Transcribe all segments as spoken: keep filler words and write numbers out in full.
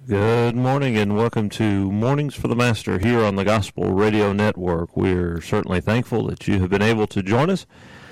Good morning and welcome to Mornings for the Master here on the Gospel Radio Network. We're certainly thankful that you have been able to join us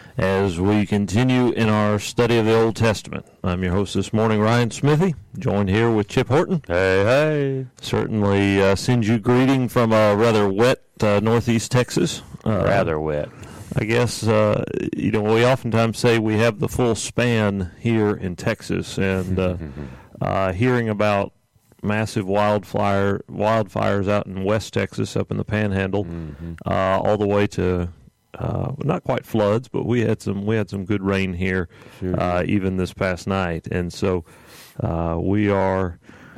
as we continue in our study of the Old Testament. I'm your host this morning, Ryan Smithy, joined here with Chip Horton. Hey, hey. Certainly uh, send you greeting from a rather wet uh, northeast Texas. Uh, rather wet. I guess, uh, you know, we oftentimes say we have the full span here in Texas, and uh, uh, hearing about massive wildfire wildfires out in West Texas, up in the Panhandle, mm-hmm. uh, all the way to uh, not quite floods, but we had some we had some good rain here, sure. uh, even this past night, and so uh, we are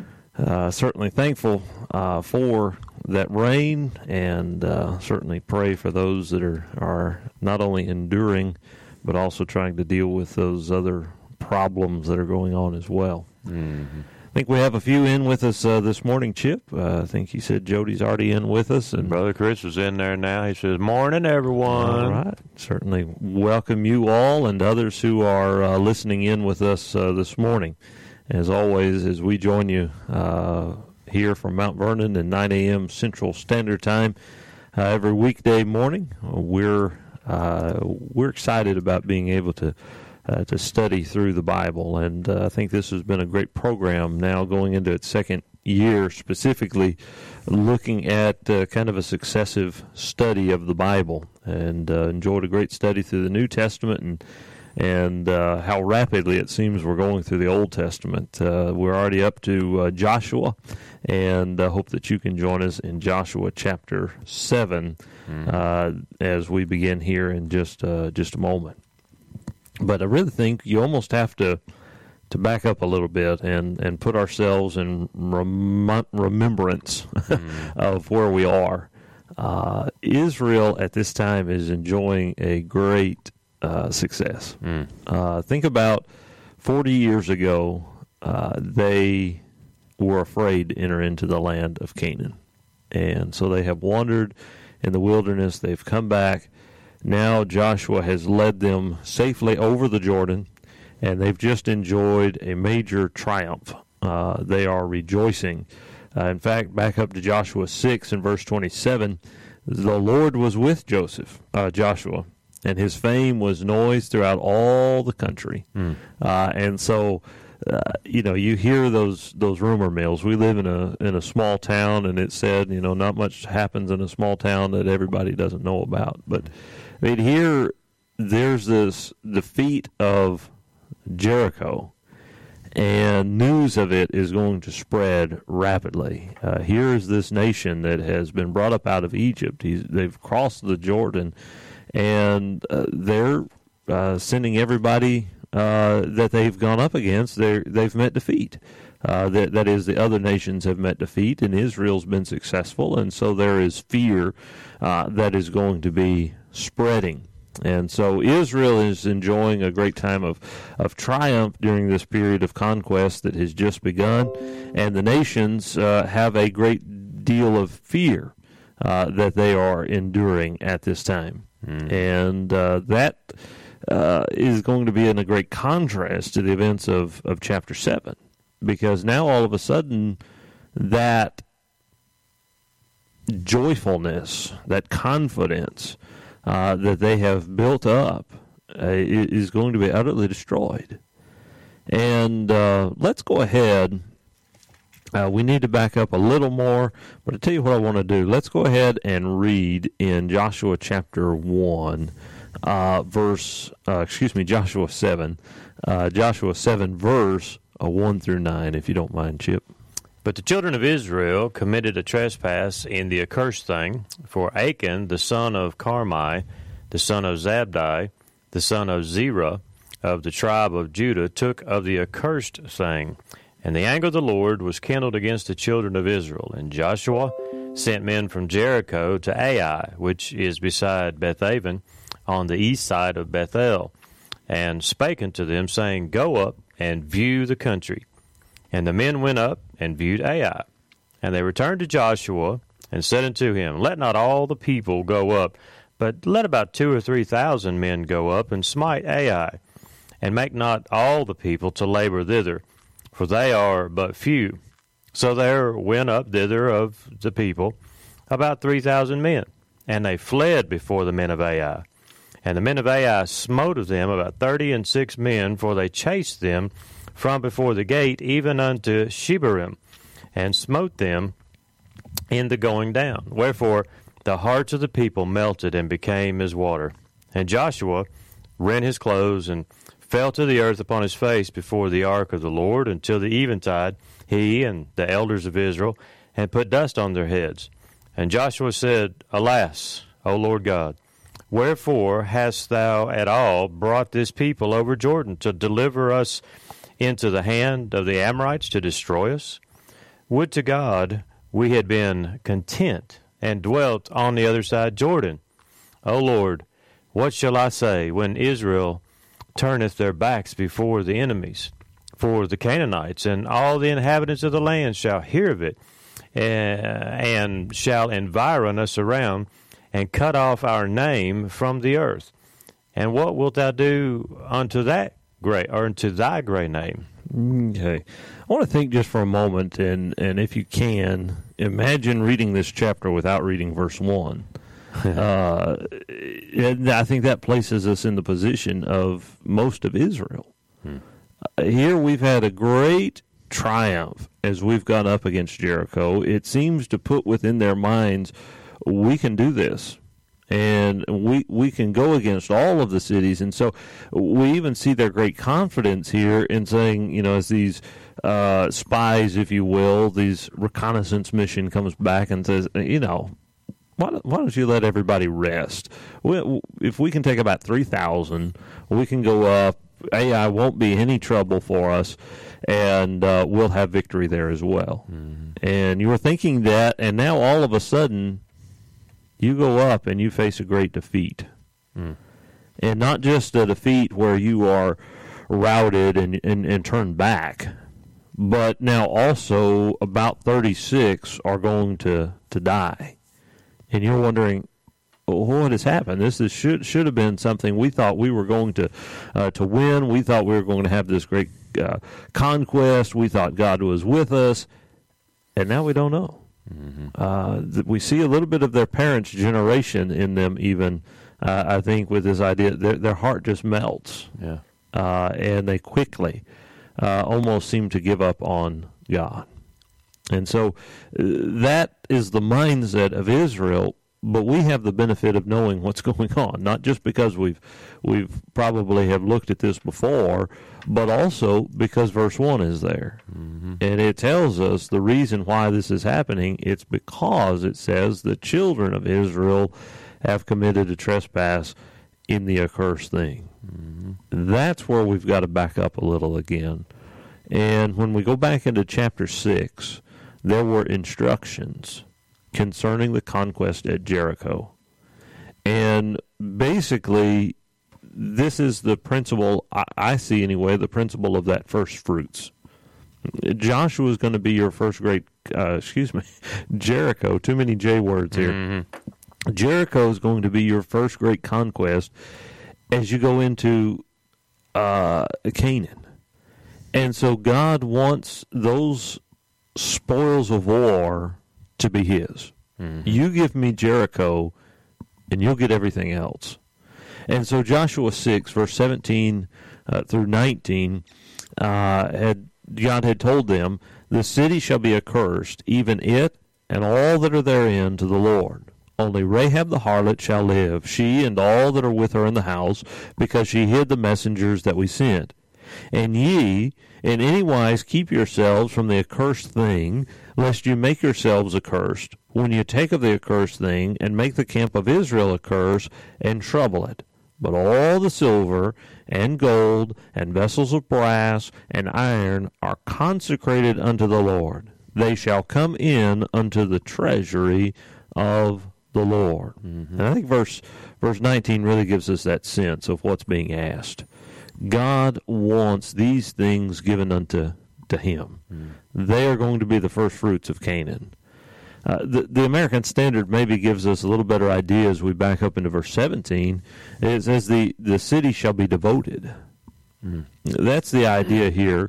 uh, certainly thankful uh, for that rain, and uh, certainly pray for those that are are not only enduring, but also trying to deal with those other problems that are going on as well. Mm-hmm. I think we have a few in with us uh, this morning, Chip. Uh, I think he said Jody's already in with us. And Brother Chris is in there now. He says, morning, everyone. All right. Certainly welcome you all and others who are uh, listening in with us uh, this morning. As always, as we join you uh, here from Mount Vernon at nine a.m. Central Standard Time uh, every weekday morning, we're uh, we're excited about being able to Uh, to study through the Bible, and uh, I think this has been a great program now going into its second year, specifically looking at uh, kind of a successive study of the Bible, and uh, enjoyed a great study through the New Testament, and and uh, how rapidly it seems we're going through the Old Testament. Uh, we're already up to uh, Joshua, and I uh, hope that you can join us in Joshua chapter seven mm. uh, as we begin here in just uh, just a moment. But I really think you almost have to to back up a little bit and, and put ourselves in rem- remembrance mm. of where we are. Uh, Israel at this time is enjoying a great uh, success. Mm. Uh, think about forty years ago, uh, they were afraid to enter into the land of Canaan. And so they have wandered in the wilderness. They've come back. Now Joshua has led them safely over the Jordan, and they've just enjoyed a major triumph. Uh, they are rejoicing. Uh, in fact, back up to Joshua six and verse twenty-seven, the Lord was with Joseph, uh, Joshua, and his fame was noised throughout all the country. Mm. Uh, and so, uh, you know, you hear those those rumor mills. We live in a in a small town, and it's said, you know, not much happens in a small town that everybody doesn't know about, but I mean, here, there's this defeat of Jericho, and news of it is going to spread rapidly. Uh, here is this nation that has been brought up out of Egypt. He's, they've crossed the Jordan, and uh, they're uh, sending everybody uh, that they've gone up against, they've met defeat. Uh, that, that is, the other nations have met defeat, and Israel's been successful, and so there is fear uh, that is going to be spreading. And so Israel is enjoying a great time of, of triumph during this period of conquest that has just begun, and the nations uh, have a great deal of fear uh, that they are enduring at this time. Mm. And uh, that uh, is going to be in a great contrast to the events of, of chapter seven, because now all of a sudden that joyfulness, that confidence Uh, that they have built up uh, is going to be utterly destroyed. And uh, let's go ahead. Uh, we need to back up a little more, but I'll tell you what I want to do. Let's go ahead and read in Joshua chapter one, uh, verse, uh, excuse me, Joshua seven, uh, Joshua seven, verse uh, one through nine, if you don't mind, Chip. But the children of Israel committed a trespass in the accursed thing, for Achan, the son of Carmi, the son of Zabdi, the son of Zerah, of the tribe of Judah, took of the accursed thing. And the anger of the Lord was kindled against the children of Israel. And Joshua sent men from Jericho to Ai, which is beside Bethaven, on the east side of Bethel, and spake unto them, saying, Go up and view the country. And the men went up and viewed Ai. And they returned to Joshua, and said unto him, Let not all the people go up, but let about two or three thousand men go up, and smite Ai. And make not all the people to labor thither, for they are but few. So there went up thither of the people about three thousand men, and they fled before the men of Ai. And the men of Ai smote of them about thirty and six men, for they chased them from before the gate even unto Shebarim, and smote them in the going down. Wherefore the hearts of the people melted and became as water. And Joshua rent his clothes and fell to the earth upon his face before the ark of the Lord until the eventide, he and the elders of Israel, and put dust on their heads. And Joshua said, Alas, O Lord God, wherefore hast thou at all brought this people over Jordan to deliver us into the hand of the Amorites to destroy us? Would to God we had been content and dwelt on the other side Jordan. O Lord, what shall I say when Israel turneth their backs before the enemies? For the Canaanites and all the inhabitants of the land shall hear of it, and shall environ us around, and cut off our name from the earth. And what wilt thou do unto that great, or unto thy great name? Okay. I want to think just for a moment, and, and if you can, imagine reading this chapter without reading verse one. uh, and I think that places us in the position of most of Israel. Hmm. Uh, here we've had a great triumph as we've gone up against Jericho. It seems to put within their minds, we can do this. And we we can go against all of the cities. And so we even see their great confidence here in saying, you know, as these uh, spies, if you will, these reconnaissance mission comes back and says, you know, why, why don't you let everybody rest? We, if we can take about three thousand, we can go up. Ai won't be any trouble for us, and uh, we'll have victory there as well. Mm-hmm. And you were thinking that, and now all of a sudden, you go up and you face a great defeat. Mm. And not just a defeat where you are routed and, and, and turned back, but now also about thirty-six are going to, to die. And you're wondering, what has happened? This is, should should have been something we thought we were going to uh, to win. We thought we were going to have this great uh, conquest. We thought God was with us. And now we don't know. Mm-hmm. Uh, th- we see a little bit of their parents' generation in them even, uh, I think, with this idea. Their, their heart just melts. Yeah. Uh, and they quickly uh, almost seem to give up on God. And so uh, that is the mindset of Israel, but we have the benefit of knowing what's going on, not just because we've we've probably have looked at this before, but also because verse one is there. Mm-hmm. And it tells us the reason why this is happening. It's because it says the children of Israel have committed a trespass in the accursed thing. Mm-hmm. That's where we've got to back up a little again. And when we go back into chapter six, there were instructions concerning the conquest at Jericho. And basically, this is the principle, I, I see anyway, the principle of that first fruits. Joshua is going to be your first great, uh, excuse me, Jericho, too many J words here. Mm-hmm. Jericho is going to be your first great conquest as you go into uh, Canaan. And so God wants those spoils of war to be his. Mm-hmm. You give me Jericho, and you'll get everything else. And so Joshua six, verse seventeen uh, through nineteen, uh, had God had told them, the city shall be accursed, even it and all that are therein, to the Lord. Only Rahab the harlot shall live, she and all that are with her in the house, because she hid the messengers that we sent. And ye in any wise keep yourselves from the accursed thing, lest you make yourselves accursed, when you take of the accursed thing, and make the camp of Israel accursed, and trouble it. But all the silver, and gold, and vessels of brass, and iron are consecrated unto the Lord. They shall come in unto the treasury of the Lord. Mm-hmm. And I think verse verse nineteen really gives us that sense of what's being asked. God wants these things given unto to him. Mm. They are going to be the first fruits of Canaan. Uh, the, the American Standard maybe gives us a little better idea as we back up into verse seventeen. It says the, the city shall be devoted. Mm. That's the idea here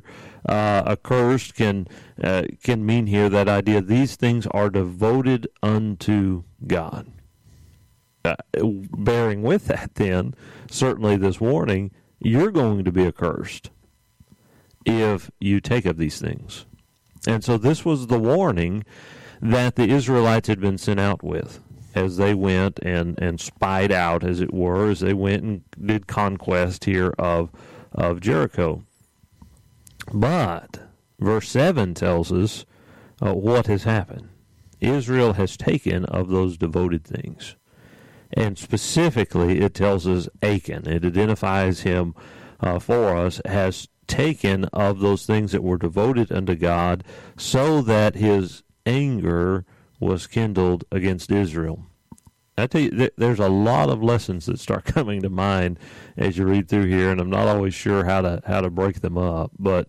uh, accursed can uh, can mean here that idea. These things are devoted unto God. Uh, bearing with that, then, certainly this warning, you're going to be accursed if you take up these things. And so this was the warning that the Israelites had been sent out with as they went and, and spied out, as it were, as they went and did conquest here of, of Jericho. But verse seven tells us uh, what has happened. Israel has taken of those devoted things. And specifically, it tells us Achan. It identifies him uh, for us, has taken of those things that were devoted unto God, so that his anger was kindled against Israel. I tell you, th- there's a lot of lessons that start coming to mind as you read through here, and I'm not always sure how to how to break them up. But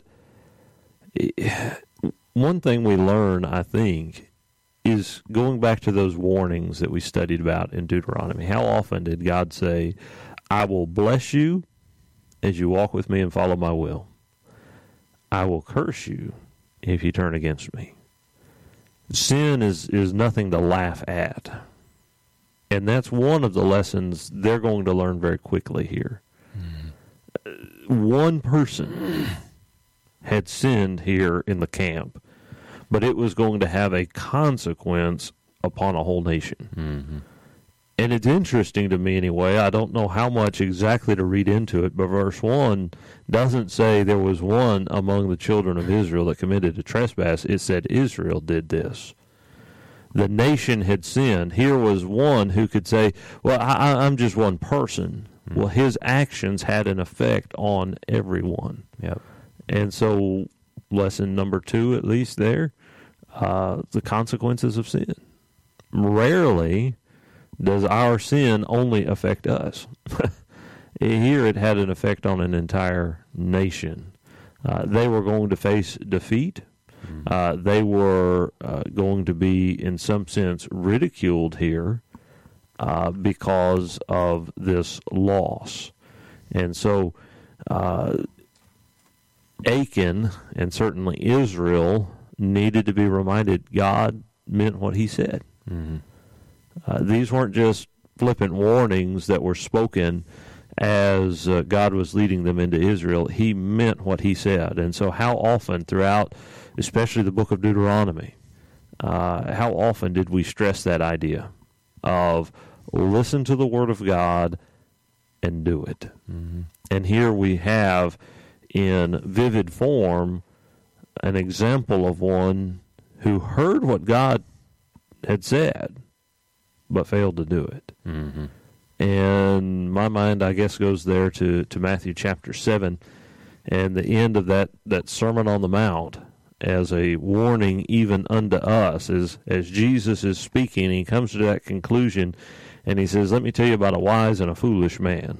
one thing we learn, I think, is going back to those warnings that we studied about in Deuteronomy. How often did God say, I will bless you as you walk with me and follow my will? I will curse you if you turn against me. Sin is, is nothing to laugh at. And that's one of the lessons they're going to learn very quickly here. Mm. One person had sinned here in the camp, but it was going to have a consequence upon a whole nation. Mm-hmm. And it's interesting to me anyway. I don't know how much exactly to read into it, but verse one doesn't say there was one among the children of Israel that committed a trespass. It said Israel did this. The nation had sinned. Here was one who could say, well, I, I'm just one person. Mm-hmm. Well, his actions had an effect on everyone. Yep. And so lesson number two, at least there, uh, the consequences of sin. Rarely does our sin only affect us. Here it had an effect on an entire nation. Uh, they were going to face defeat. Uh, they were uh, going to be, in some sense, ridiculed here uh, because of this loss. And so uh, Achan, and certainly Israel, needed to be reminded God meant what he said. Mm-hmm. Uh, these weren't just flippant warnings that were spoken as uh, God was leading them into Israel. He meant what he said. And so how often throughout, especially the book of Deuteronomy, uh, how often did we stress that idea of listen to the word of God and do it? Mm-hmm. And here we have in vivid form an example of one who heard what God had said but failed to do it. Mm-hmm. And my mind, I guess, goes there to, to Matthew chapter seven and the end of that, that Sermon on the Mount as a warning even unto us. As, as Jesus is speaking, he comes to that conclusion and he says, let me tell you about a wise and a foolish man.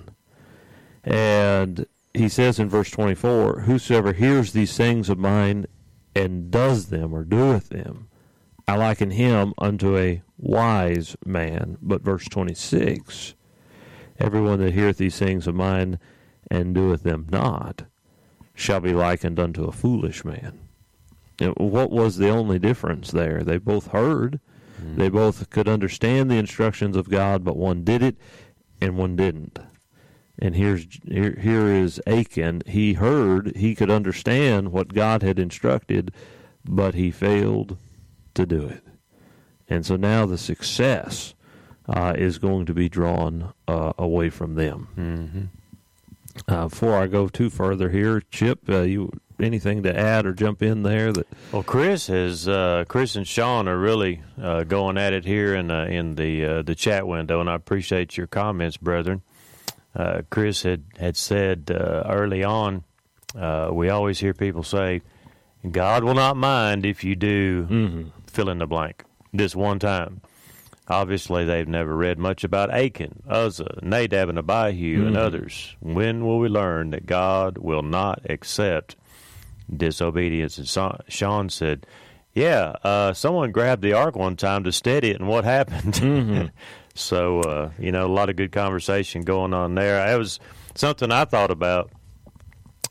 And he says in verse twenty-four, whosoever hears these sayings of mine and does them or doeth them, I liken him unto a wise man. But verse twenty-six, everyone that heareth these things of mine and doeth them not shall be likened unto a foolish man. And what was the only difference there? They both heard. Mm-hmm. They both could understand the instructions of God, but one did it and one didn't. And here's here, here is Achan. He heard, he could understand what God had instructed, but he failed to do it. And so now the success uh, is going to be drawn uh, away from them. Mm-hmm. Uh, before I go too further here, Chip, uh, you anything to add or jump in there? That well, Chris has uh, Chris and Sean are really uh, going at it here in uh, in the uh, the chat window, and I appreciate your comments, brethren. Uh, Chris had had said uh, early on, uh, we always hear people say, God will not mind if you do mm-hmm. fill in the blank this one time. Obviously, they've never read much about Achan, Uzzah, Nadab, and Abihu, mm-hmm. and others. When will we learn that God will not accept disobedience? And so, Sean said, yeah, uh, someone grabbed the ark one time to steady it, and what happened? Mm-hmm. So, uh, you know, a lot of good conversation going on there. It was something I thought about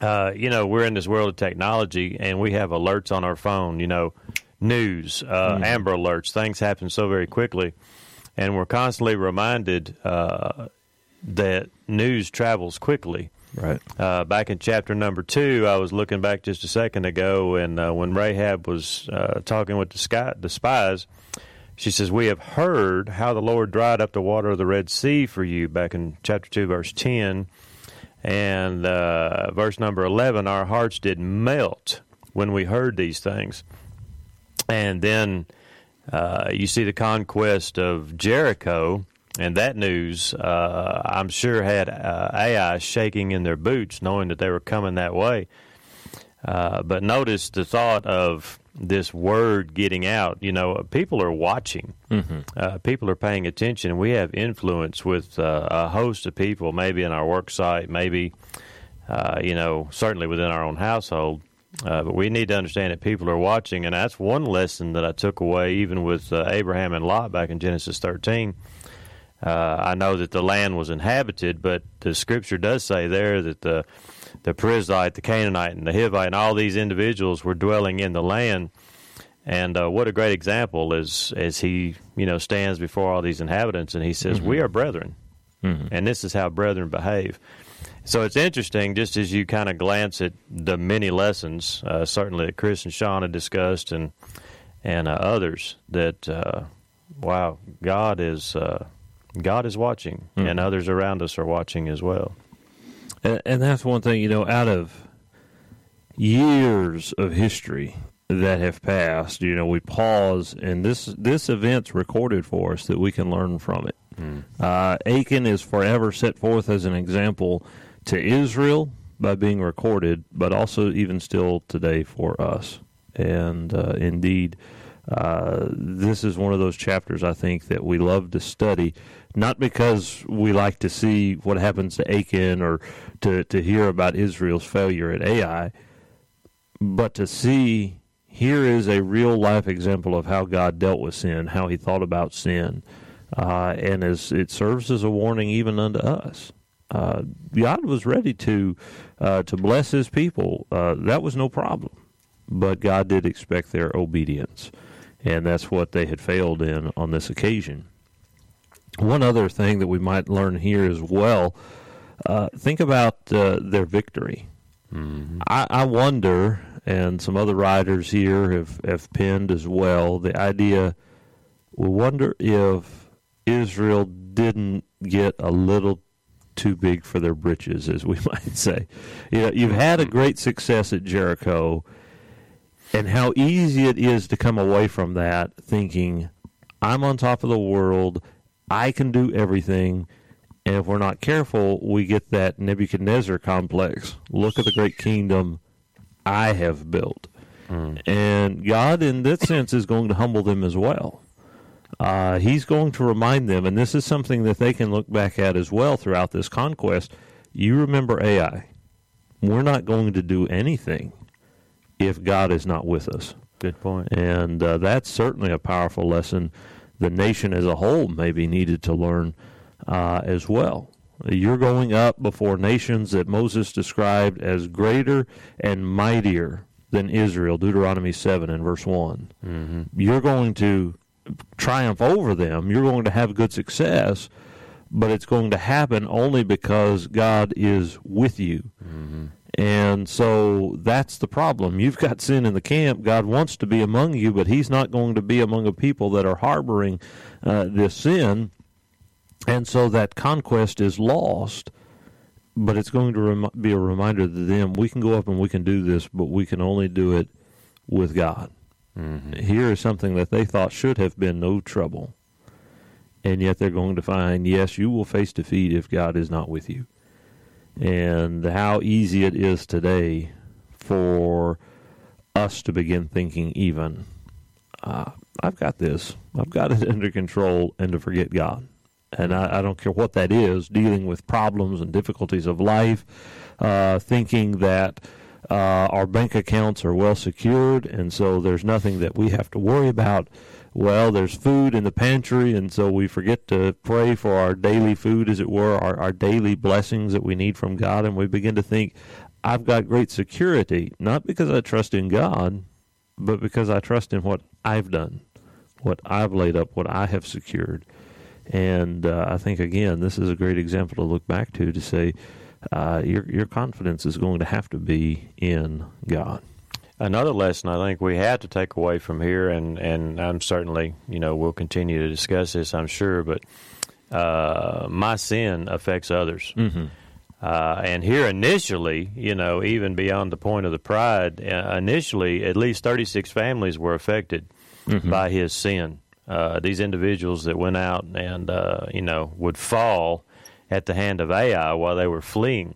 uh, you know, we're in this world of technology, and we have alerts on our phone, you know, news, uh, mm. Amber Alerts. Things happen so very quickly, and we're constantly reminded uh, that news travels quickly. Right. Uh, back in chapter number two, I was looking back just a second ago, and uh, when Rahab was uh, talking with the, sky, the spies, she says, "We have heard how the Lord dried up the water of the Red Sea for you," back in chapter two, verse ten. And uh, verse number eleven, "Our hearts did melt when we heard these things." And then uh, you see the conquest of Jericho. And that news, uh, I'm sure, had uh, Ai shaking in their boots, knowing that they were coming that way. Uh, but notice the thought of this word getting out. You know, people are watching. Mm-hmm. Uh, people are paying attention. We have influence with uh, a host of people, maybe in our work site, maybe, uh, you know, certainly within our own household. Uh, but we need to understand that people are watching. And that's one lesson that I took away, even with uh, Abraham and Lot back in Genesis thirteen. Uh, I know that the land was inhabited, but the Scripture does say there that the the Perizzite, the Canaanite, and the Hivite, and all these individuals were dwelling in the land. And uh, what a great example as as he you know stands before all these inhabitants, and he says, mm-hmm. "We are brethren," mm-hmm. and this is how brethren behave. So it's interesting, just as you kind of glance at the many lessons, uh, certainly that Chris and Sean had discussed, and and uh, others, that uh, wow, God is. Uh, God is watching, mm. and others around us are watching as well. And, and that's one thing, you know, out of years of history that have passed, you know, we pause, and this this event's recorded for us that we can learn from it. Mm. Uh, Achan is forever set forth as an example to Israel by being recorded, but also even still today for us. And uh, indeed, uh, this is one of those chapters, I think, that we love to study. Not because we like to see what happens to Achan or to, to hear about Israel's failure at Ai, but to see here is a real-life example of how God dealt with sin, how he thought about sin, uh, and as it serves as a warning even unto us. Uh, God was ready to uh, to bless his people. Uh, that was no problem, but God did expect their obedience, and that's what they had failed in on this occasion. One other thing that we might learn here as well, uh, think about uh, their victory. Mm-hmm. I, I wonder, and some other writers here have, have penned as well, the idea, we wonder if Israel didn't get a little too big for their britches, as we might say. You know, you've had a great success at Jericho, and how easy it is to come away from that thinking, I'm on top of the world, I can do everything, and if we're not careful, we get that Nebuchadnezzar complex. Look at the great kingdom I have built. Mm. And God, in that sense, is going to humble them as well. Uh, he's going to remind them, and this is something that they can look back at as well throughout this conquest. You remember Ai. We're not going to do anything if God is not with us. Good point. And uh, that's certainly a powerful lesson the nation as a whole maybe needed to learn uh, as well. You're going up before nations that Moses described as greater and mightier than Israel, Deuteronomy seven and verse one. Mm-hmm. You're going to triumph over them. You're going to have good success, but it's going to happen only because God is with you. Mm-hmm. And so that's the problem. You've got sin in the camp. God wants to be among you, but he's not going to be among a people that are harboring uh, this sin. And so that conquest is lost, but it's going to rem- be a reminder to them, we can go up and we can do this, but we can only do it with God. Mm-hmm. Here is something that they thought should have been no trouble. And yet they're going to find, yes, you will face defeat if God is not with you. And how easy it is today for us to begin thinking even, uh, I've got this, I've got it under control, and to forget God. And I, I don't care what that is, dealing with problems and difficulties of life, uh, thinking that uh, our bank accounts are well secured, and so there's nothing that we have to worry about. Well, there's food in the pantry, and so we forget to pray for our daily food, as it were, our, our daily blessings that we need from God, and we begin to think, I've got great security, not because I trust in God, but because I trust in what I've done, what I've laid up, what I have secured. And uh, I think, again, this is a great example to look back to to say uh, your your confidence is going to have to be in God. Another lesson I think we have to take away from here, and, and I'm certainly, you know, we'll continue to discuss this, I'm sure, but uh, my sin affects others. Mm-hmm. Uh, and here initially, you know, even beyond the point of the pride, uh, initially at least thirty-six families were affected mm-hmm. by his sin. Uh, these individuals that went out and, uh, you know, would fall at the hand of Ai while they were fleeing.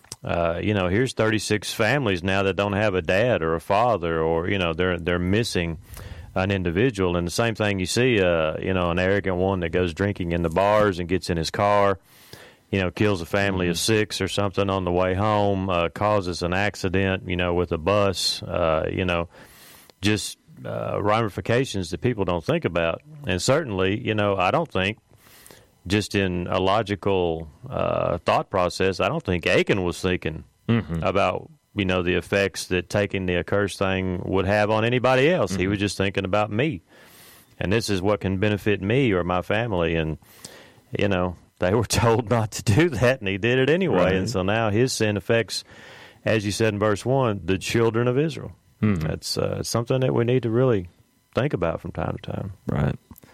Uh, you know, here's thirty-six families now that don't have a dad or a father, or, you know, they're they're missing an individual. And the same thing you see, uh, you know, an arrogant one that goes drinking in the bars and gets in his car, you know, kills a family mm-hmm. of six or something on the way home, uh, causes an accident, you know, with a bus, uh, you know, just uh, ramifications that people don't think about. And certainly, you know, I don't think, just in a logical uh, thought process, I don't think Achan was thinking mm-hmm. about, you know, the effects that taking the accursed thing would have on anybody else. Mm-hmm. He was just thinking about me. And this is what can benefit me or my family. And, you know, they were told not to do that, and he did it anyway. Right. And so now his sin affects, as you said in verse one, the children of Israel. Mm-hmm. That's uh, something that we need to really think about from time to time. Right.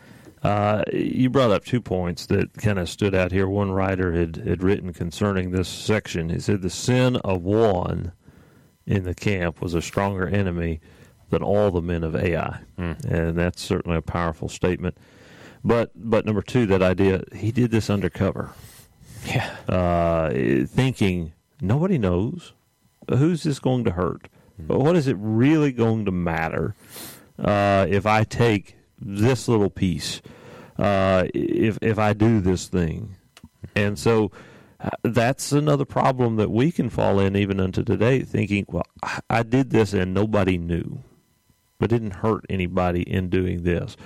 Uh, you brought up two points that kind of stood out here. One writer had, had written concerning this section. He said the sin of one in the camp was a stronger enemy than all the men of Ai. Mm. And that's certainly a powerful statement. But but number two, that idea, he did this undercover. Yeah. Uh, thinking, nobody knows. Who's this going to hurt? Mm. What is it really going to matter uh, if I take this little piece, uh, if if I do this thing? And so uh, that's another problem that we can fall in even unto today, thinking, well, I, I did this and nobody knew, but didn't hurt anybody in doing this.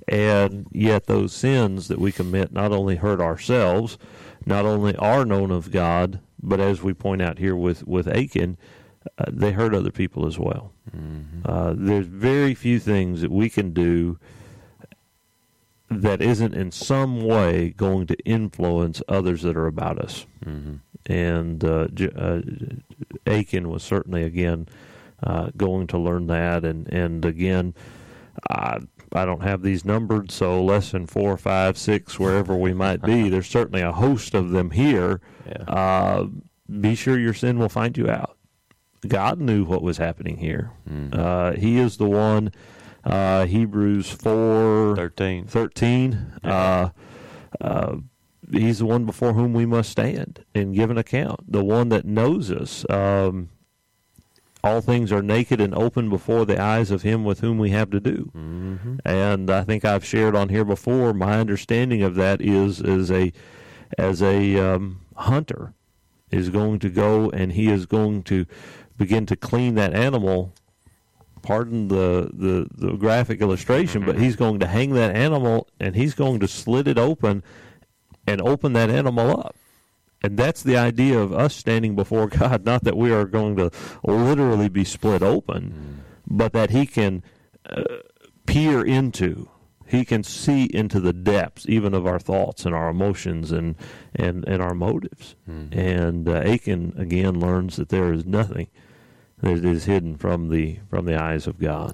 And yet those sins that we commit not only hurt ourselves, not only are known of God, but as we point out here with, with Achan, uh, they hurt other people as well. Mm-hmm. Uh, there's very few things that we can do that isn't in some way going to influence others that are about us. Mm-hmm. And uh, uh, Achan was certainly, again, uh, going to learn that. And, and again, I, I don't have these numbered, so less than four, five, six, wherever we might be. There's certainly a host of them here. Yeah. Uh, be sure your sin will find you out. God knew what was happening here. Mm-hmm. Uh, he is the one... Uh, Hebrews four thirteen. thirteen. Uh, uh, he's the one before whom we must stand and give an account. The one that knows us. Um, all things are naked and open before the eyes of him with whom we have to do. Mm-hmm. And I think I've shared on here before, my understanding of that is as a as a um, hunter is going to go and he is going to begin to clean that animal. Pardon the, the, the graphic illustration, mm-hmm. but he's going to hang that animal and he's going to slit it open and open that animal up. And that's the idea of us standing before God, not that we are going to literally be split open, mm-hmm. but that he can uh, peer into, he can see into the depths even of our thoughts and our emotions and, and, and our motives. Mm-hmm. And uh, Achan, again, learns that there is nothing that is hidden from the from the eyes of God.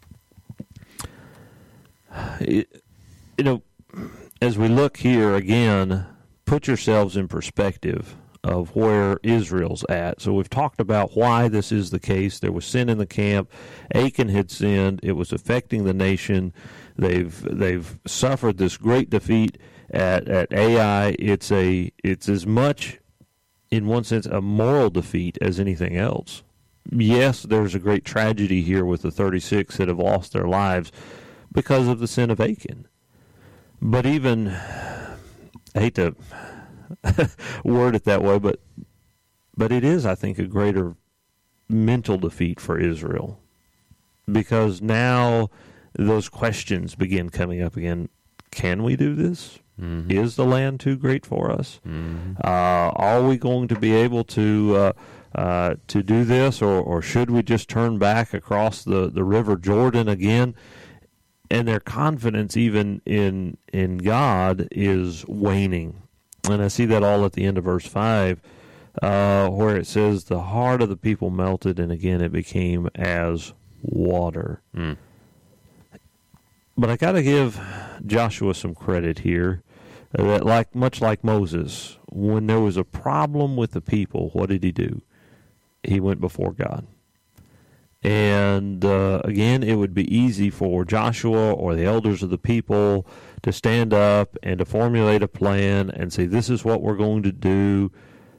It, you know, as we look here again, put yourselves in perspective of where Israel's at. So we've talked about why this is the case. There was sin in the camp. Achan had sinned. It was affecting the nation. They've they've suffered this great defeat at at Ai. It's a it's as much, in one sense, a moral defeat as anything else. Yes, there's a great tragedy here with the thirty-six that have lost their lives because of the sin of Achan. But even, I hate to word it that way, but but it is, I think, a greater mental defeat for Israel. Because now those questions begin coming up again. Can we do this? Mm-hmm. Is the land too great for us? Mm-hmm. Uh, are we going to be able to... Uh, uh, to do this, or, or should we just turn back across the, the river Jordan again? And their confidence even in in God is waning. And I see that all at the end of verse five, uh, where it says, the heart of the people melted, and again it became as water. Mm. But I got to give Joshua some credit here. Uh, that like much like Moses, when there was a problem with the people, what did he do? He went before God. And uh, again, it would be easy for Joshua or the elders of the people to stand up and to formulate a plan and say, this is what we're going to do.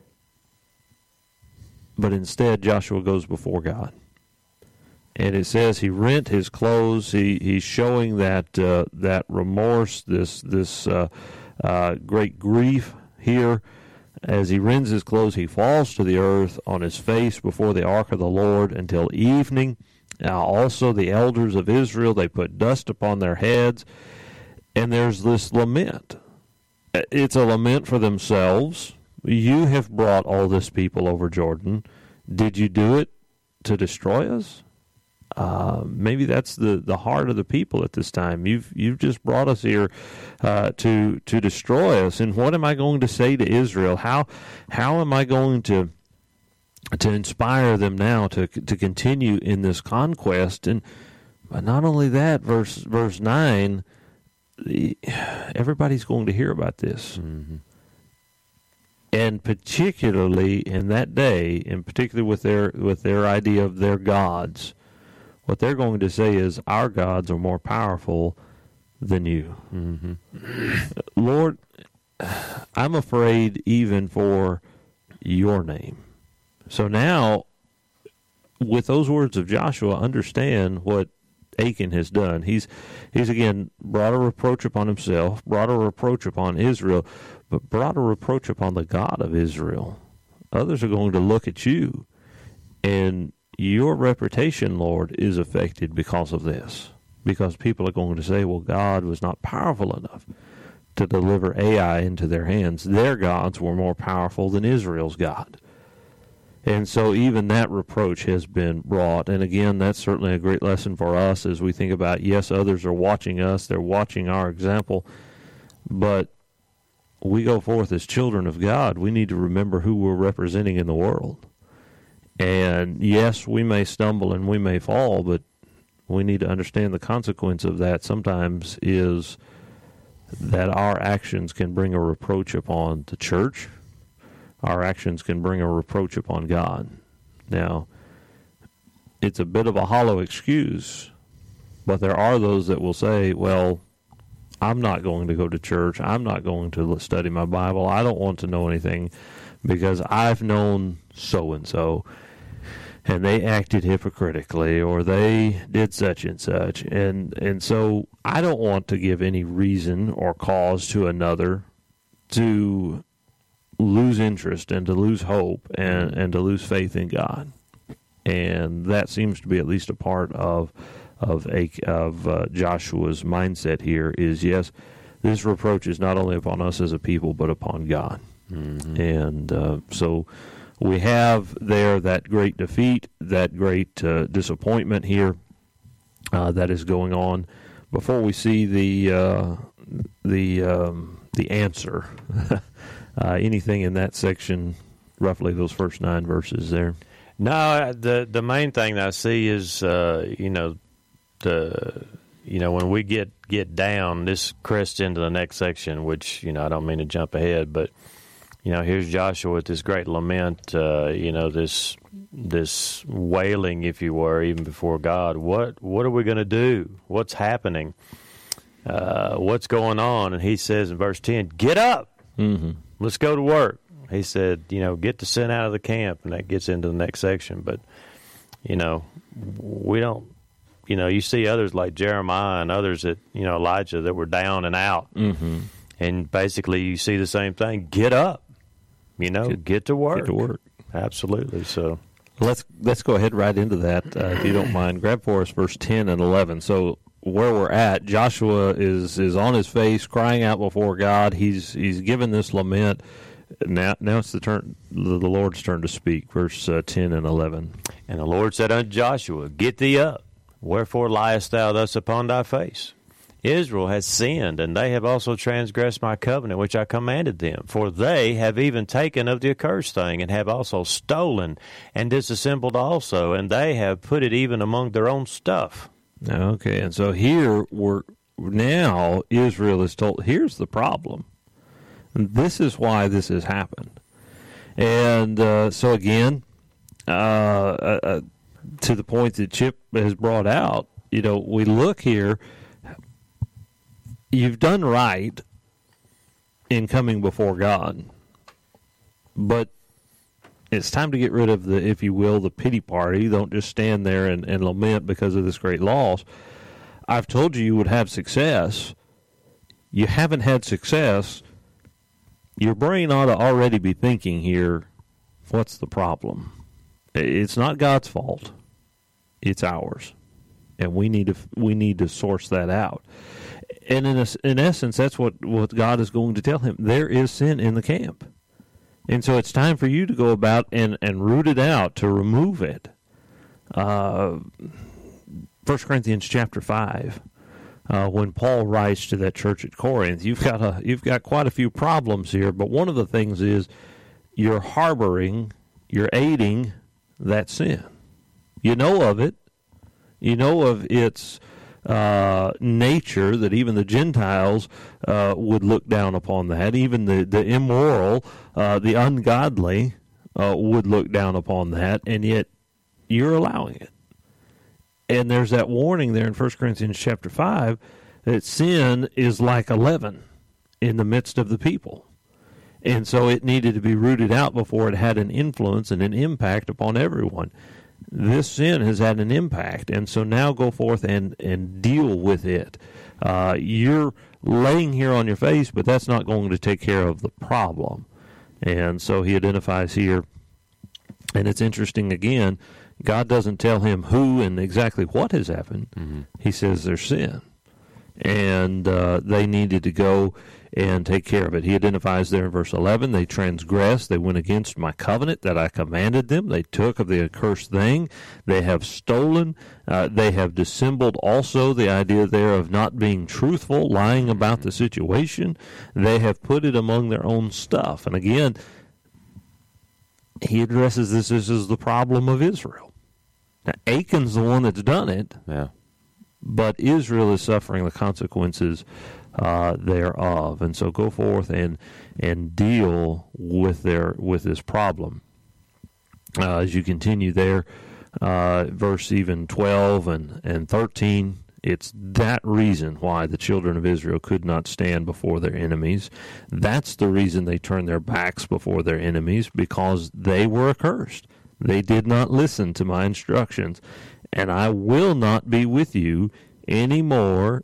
But instead, Joshua goes before God. And it says he rent his clothes. He he's showing that uh, that remorse, this this uh, uh, great grief here. As he rends his clothes, he falls to the earth on his face before the ark of the Lord until evening. Now also the elders of Israel, they put dust upon their heads. And there's this lament. It's a lament for themselves. You have brought all this people over Jordan. Did you do it to destroy us? Uh, maybe that's the, the heart of the people at this time. You've you've just brought us here uh, to to destroy us. And what am I going to say to Israel? How how am I going to to inspire them now to to continue in this conquest? And but not only that, verse verse nine, the, everybody's going to hear about this. Mm-hmm. And particularly in that day, and particularly with their with their idea of their gods. What they're going to say is, our gods are more powerful than you. Mm-hmm. Lord, I'm afraid even for your name. So now, with those words of Joshua, understand what Achan has done. He's, he's again, brought a reproach upon himself, brought a reproach upon Israel, but brought a reproach upon the God of Israel. Others are going to look at you, and your reputation, Lord, is affected because of this. Because people are going to say, well, God was not powerful enough to deliver Ai into their hands. Their gods were more powerful than Israel's God. And so even that reproach has been brought. And again, that's certainly a great lesson for us as we think about, yes, others are watching us. They're watching our example. But we go forth as children of God. We need to remember who we're representing in the world. And yes, we may stumble and we may fall, but we need to understand the consequence of that sometimes is that our actions can bring a reproach upon the church. Our actions can bring a reproach upon God. Now, it's a bit of a hollow excuse, but there are those that will say, well, I'm not going to go to church. I'm not going to study my Bible. I don't want to know anything because I've known so-and-so. And they acted hypocritically, or they did such and such. And and so I don't want to give any reason or cause to another to lose interest and to lose hope and, and to lose faith in God. And that seems to be at least a part of of a, of uh, Joshua's mindset here is, yes, this reproach is not only upon us as a people, but upon God. Mm-hmm. And uh, so we have there that great defeat, that great uh, disappointment here uh, that is going on. Before we see the uh, the um, the answer, uh, anything in that section, roughly those first nine verses there? No, the the main thing that I see is uh, you know the you know when we get get down, this crests into the next section, which you know I don't mean to jump ahead, but. You know, here's Joshua with this great lament, uh, you know, this this wailing, if you were, even before God. What what are we going to do? What's happening? Uh, what's going on? And he says in verse ten, get up. Mm-hmm. Let's go to work. He said, you know, get the sin out of the camp, and that gets into the next section. But, you know, we don't, you know, you see others like Jeremiah and others that, you know, Elijah that were down and out. Mm-hmm. And basically you see the same thing. Get up. You know, get, get to work. Get to work. Absolutely. So let's let's go ahead right into that, uh, if you don't mind. Grab for us verse ten and eleven. So where we're at, Joshua is is on his face, crying out before God. He's he's given this lament. now, now it's the turn, the, the Lord's turn to speak. Verse uh, ten and eleven. And the Lord said unto Joshua, Get thee up, wherefore liest thou thus upon thy face? Israel has sinned, and they have also transgressed my covenant which I commanded them. For they have even taken of the accursed thing, and have also stolen, and disassembled also, and they have put it even among their own stuff. Okay, and so here we're now Israel is told, here's the problem. And this is why this has happened. And uh, so again, uh, uh, uh, to the point that Chip has brought out, you know, we look here. You've done right in coming before God, but it's time to get rid of the, if you will, the pity party. Don't just stand there and, and lament because of this great loss. I've told you you would have success. You haven't had success. Your brain ought to already be thinking here, what's the problem? It's not God's fault. It's ours. And we need to we need to source that out. And in a, in essence, that's what, what God is going to tell him. There is sin in the camp. And so it's time for you to go about and, and root it out, to remove it. Uh, First Corinthians chapter five, uh, when Paul writes to that church at Corinth, you've got a you've got quite a few problems here, but one of the things is you're harboring, you're aiding that sin. You know of it. You know of its uh, nature, that even the Gentiles uh, would look down upon that. Even the, the immoral, uh, the ungodly uh, would look down upon that, and yet you're allowing it. And there's that warning there in First Corinthians chapter five that sin is like a leaven in the midst of the people. And so it needed to be rooted out before it had an influence and an impact upon everyone. This sin has had an impact, and so now go forth and, and deal with it. Uh, you're laying here on your face, but that's not going to take care of the problem. And so he identifies here, and it's interesting again, God doesn't tell him who and exactly what has happened. Mm-hmm. He says there's sin, and uh, they needed to go and take care of it. He identifies there in verse eleven, they transgressed, they went against my covenant that I commanded them, they took of the accursed thing, they have stolen, uh, they have dissembled also, the idea there of not being truthful, lying about the situation, they have put it among their own stuff. And again, he addresses this as the problem of Israel. Now, Achan's the one that's done it, yeah. but Israel is suffering the consequences uh, thereof, and so go forth and and deal with their with this problem. Uh, as you continue there, uh, verse even twelve and and thirteen. It's that reason why the children of Israel could not stand before their enemies. That's the reason they turned their backs before their enemies, because they were accursed. They did not listen to my instructions. And I will not be with you anymore.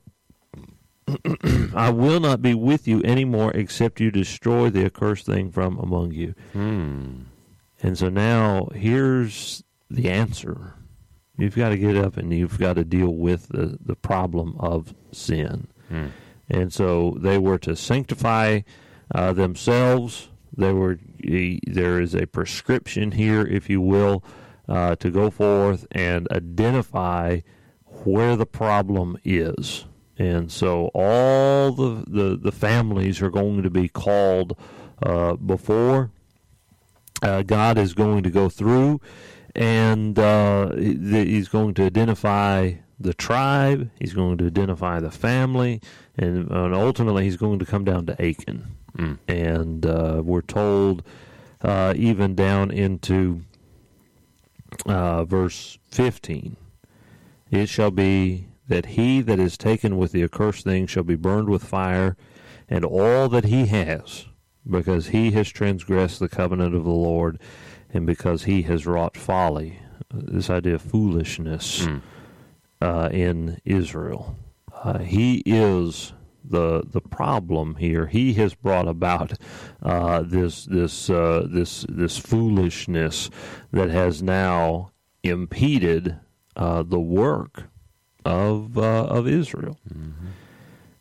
I will not be with you anymore except you destroy the accursed thing from among you. Hmm. And so now here's the answer. You've got to get up and you've got to deal with the, the problem of sin. Hmm. And so they were to sanctify uh, themselves. They were. There is a prescription here, if you will, uh, to go forth and identify where the problem is. And so all the, the, the families are going to be called uh, before. Uh, God is going to go through, and uh, he's going to identify the tribe, he's going to identify the family, and, and ultimately he's going to come down to Achan. Mm. And uh, we're told uh, even down into uh, verse fifteen, it shall be that he that is taken with the accursed thing shall be burned with fire, and all that he has, because he has transgressed the covenant of the Lord, and because he has wrought folly, this idea of foolishness mm. uh, in Israel. Uh, he is the the problem here. He has brought about uh, this this uh, this this foolishness that has now impeded uh, the work of uh, of Israel. Mm-hmm.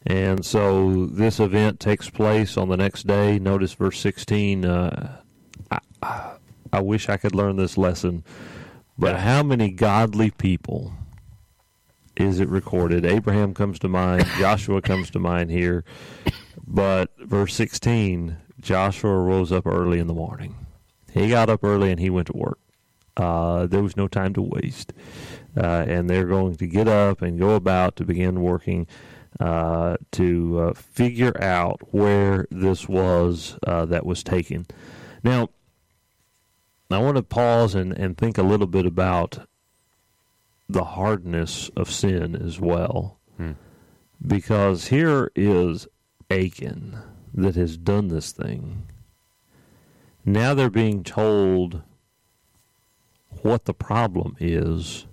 And so this event takes place on the next day. Notice verse sixteen. Uh, I, I wish I could learn this lesson, but how many godly people is it recorded? Abraham comes to mind. Joshua comes to mind here. But verse sixteen, Joshua rose up early in the morning. He got up early and he went to work. Uh, there was no time to waste. Uh, and they're going to get up and go about to begin working uh, to uh, figure out where this was uh, that was taken. Now, I want to pause and, and think a little bit about the hardness of sin as well. Hmm. Because here is Achan that has done this thing. Now they're being told what the problem is.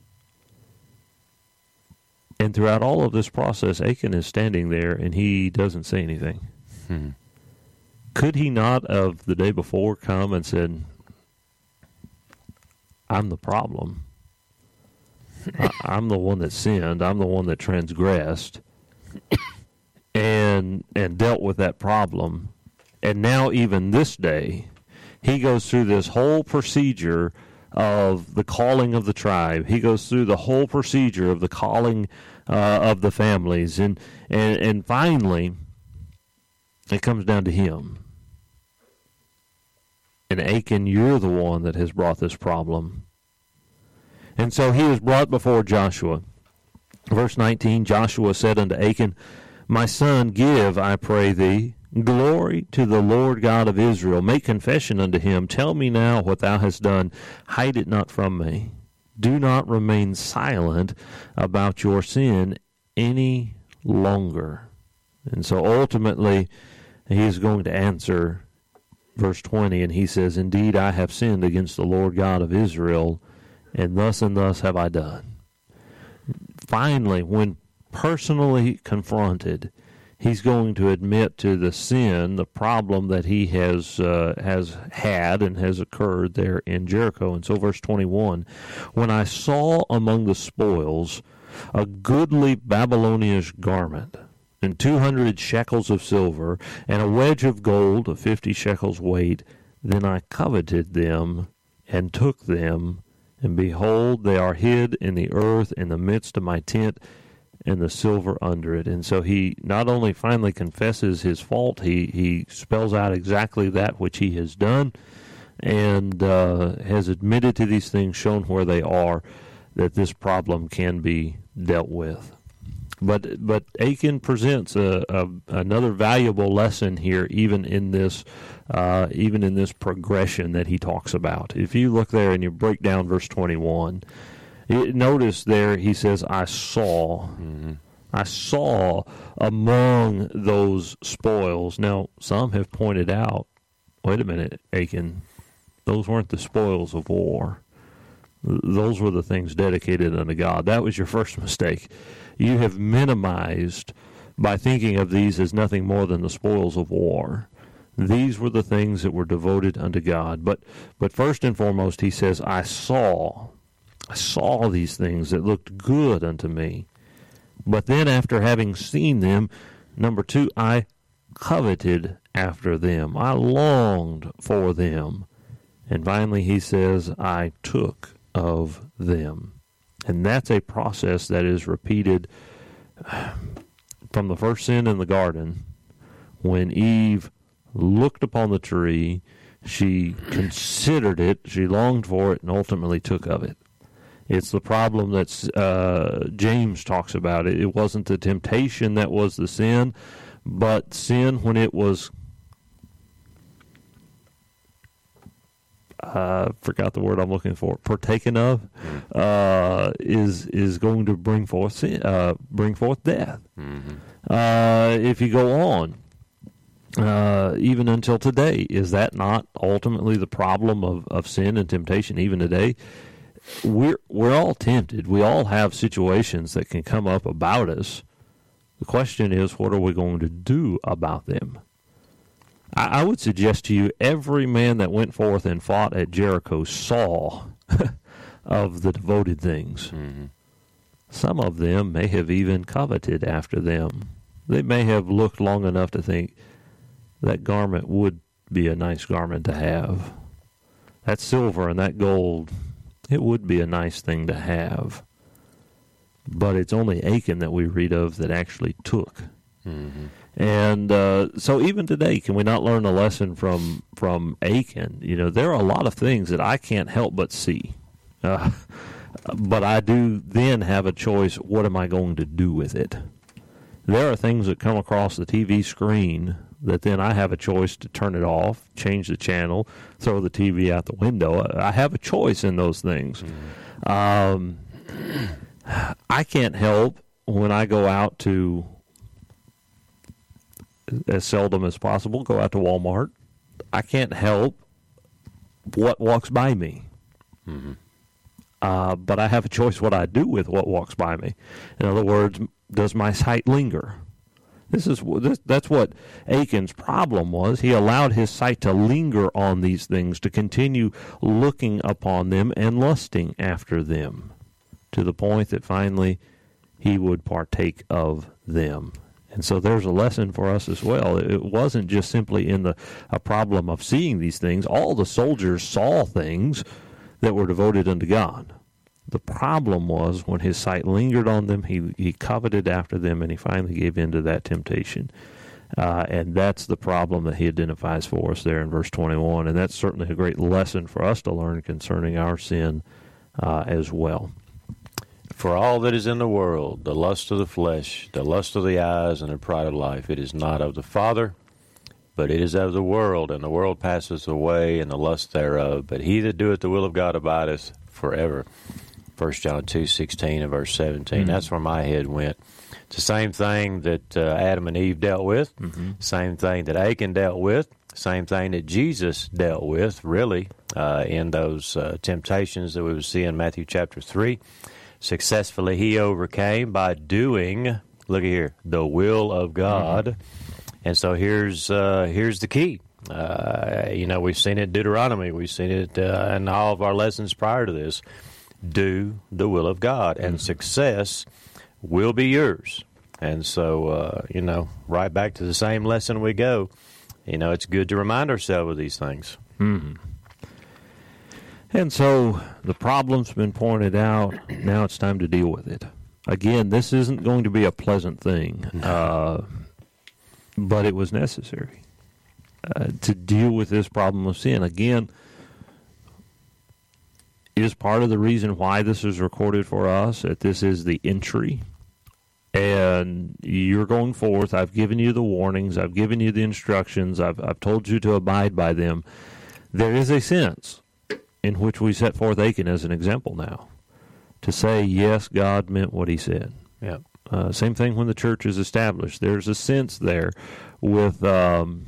And throughout all of this process, Achan is standing there and he doesn't say anything. Hmm. Could he not of the day before come and said, I'm the problem. I, I'm the one that sinned. I'm the one that transgressed. and and dealt with that problem. And now even this day, he goes through this whole procedure of the calling of the tribe. He goes through the whole procedure of the calling uh, of the families. And, and, and finally, it comes down to him. And Achan, you're the one that has brought this problem. And so he was brought before Joshua. Verse nineteen, Joshua said unto Achan, My son, give, I pray thee, glory to the Lord God of Israel. Make confession unto him. Tell me now what thou hast done. Hide it not from me. Do not remain silent about your sin any longer. And so ultimately, he is going to answer verse twenty, and he says, Indeed, I have sinned against the Lord God of Israel, and thus and thus have I done. Finally, when personally confronted, he's going to admit to the sin, the problem that he has uh, has had and has occurred there in Jericho. And so verse twenty-one, When I saw among the spoils a goodly Babylonish garment, and two hundred shekels of silver, and a wedge of gold of fifty shekels weight, then I coveted them, and took them, and behold, they are hid in the earth in the midst of my tent, and the silver under it. And so he not only finally confesses his fault, he, he spells out exactly that which he has done, and uh, has admitted to these things, shown where they are, that this problem can be dealt with. But but Achan presents a, a, another valuable lesson here, even in this uh, even in this progression that he talks about. If you look there and you break down verse twenty-one, it, notice there he says, "I saw, mm-hmm. I saw among those spoils." Now some have pointed out, wait a minute, Achan, those weren't the spoils of war. Those were the things dedicated unto God. That was your first mistake. You have minimized by thinking of these as nothing more than the spoils of war. These were the things that were devoted unto God. But but first and foremost, he says, I saw, I saw these things that looked good unto me. But then after having seen them, number two, I coveted after them. I longed for them. And finally he says, I took of them. And that's a process that is repeated from the first sin in the garden. When Eve looked upon the tree, she considered it, she longed for it, and ultimately took of it. It's the problem that uh, James talks about. It, it wasn't the temptation that was the sin, but sin when it was I uh, forgot the word I'm looking for. Partaken of uh, is is going to bring forth sin, uh, bring forth death. Mm-hmm. Uh, if you go on, uh, even until today, is that not ultimately the problem of, of sin and temptation? Even today, we're we're all tempted. We all have situations that can come up about us. The question is, what are we going to do about them? I would suggest to you every man that went forth and fought at Jericho saw of the devoted things. Mm-hmm. Some of them may have even coveted after them. They may have looked long enough to think that garment would be a nice garment to have. That silver and that gold, it would be a nice thing to have. But it's only Achan that we read of that actually took. Mm-hmm. And uh, so even today, can we not learn a lesson from from Achan? You know, there are a lot of things that I can't help but see. Uh, but I do then have a choice, what am I going to do with it? There are things that come across the T V screen that then I have a choice to turn it off, change the channel, throw the T V out the window. I have a choice in those things. Mm-hmm. Um, I can't help when I go out to, as seldom as possible, go out to Walmart. I can't help what walks by me. Mm-hmm. Uh, but I have a choice what I do with what walks by me. In other words, does my sight linger? This is this, that's what Achan's problem was. He allowed his sight to linger on these things, to continue looking upon them and lusting after them, to the point that finally he would partake of them. And so there's a lesson for us as well. It wasn't just simply in the a problem of seeing these things. All the soldiers saw things that were devoted unto God. The problem was when his sight lingered on them, he, he coveted after them, and he finally gave in to that temptation. Uh, and that's the problem that he identifies for us there in verse twenty-one. And that's certainly a great lesson for us to learn concerning our sin uh, as well. For all that is in the world, the lust of the flesh, the lust of the eyes, and the pride of life, it is not of the Father, but it is of the world, and the world passeth away, and the lust thereof. But he that doeth the will of God abideth forever. First John two sixteen and verse seventeen. Mm-hmm. That's where my head went. It's the same thing that uh, Adam and Eve dealt with, mm-hmm. same thing that Achan dealt with, same thing that Jesus dealt with, really, uh, in those uh, temptations that we would see in Matthew chapter three. Successfully he overcame by doing, look at here, the will of God. Mm-hmm. And so here's uh, here's the key. Uh, you know, we've seen it in Deuteronomy. We've seen it uh, in all of our lessons prior to this. Do the will of God, and mm-hmm. success will be yours. And so, uh, you know, right back to the same lesson we go. You know, it's good to remind ourselves of these things. Mm-hmm. And so the problem's been pointed out. Now it's time to deal with it. Again, this isn't going to be a pleasant thing, uh, but it was necessary uh, to deal with this problem of sin. Again, is part of the reason why this is recorded for us, that this is the entry. And you're going forth. I've given you the warnings. I've given you the instructions. I've, I've told you to abide by them. There is a sense in which we set forth Achan as an example now, to say, yes, God meant what he said. Yeah. Uh, same thing when the church is established. There's a sense there with um,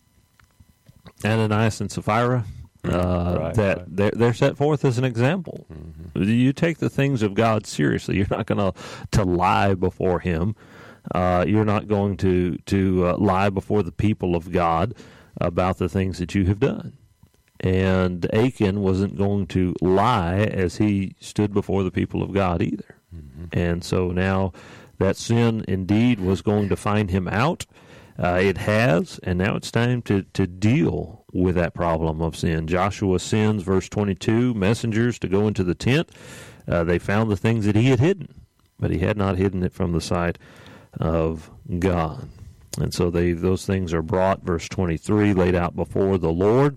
Ananias and Sapphira. Uh, right, that right. They're, they're set forth as an example. Mm-hmm. You take the things of God seriously. You're not going to to lie before Him. Uh, you're not going to to uh, lie before the people of God about the things that you have done. And Achan wasn't going to lie as he stood before the people of God either. Mm-hmm. And so now that sin indeed was going to find him out. Uh, it has, and now it's time to, to deal with that problem of sin. Joshua sends, verse twenty-two, messengers to go into the tent. Uh, they found the things that he had hidden, but he had not hidden it from the sight of God. And so they those things are brought, verse twenty-three, laid out before the Lord.